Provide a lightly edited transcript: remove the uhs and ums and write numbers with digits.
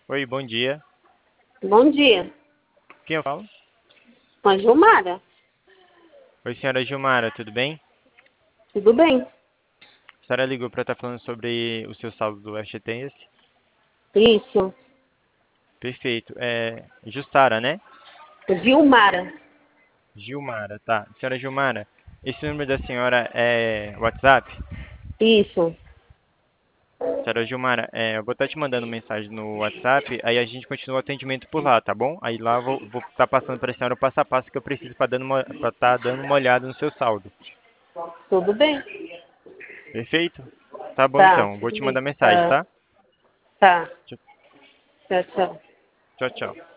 Oi, bom dia. Bom dia. Quem eu falo? Com a Gilmara. Oi, senhora Gilmara, tudo bem? Tudo bem? A senhora ligou para estar falando sobre o seu saldo do FGTS? Isso. Perfeito. É Justara, né? Gilmara. Gilmara, tá. Senhora Gilmara, esse número da senhora é WhatsApp? Isso. Senhora Gilmara, eu vou estar te mandando mensagem no WhatsApp, aí a gente continua o atendimento por lá, tá bom? Aí lá eu vou estar passando para a senhora o passo a passo que eu preciso para estar dando uma olhada no seu saldo. Tudo bem? Perfeito? Tá bom Tá, então, vou tudo te bem. mandar mensagem, Tá, tá? tá. Tchau, Tchau, tchau. tchau. Tchau.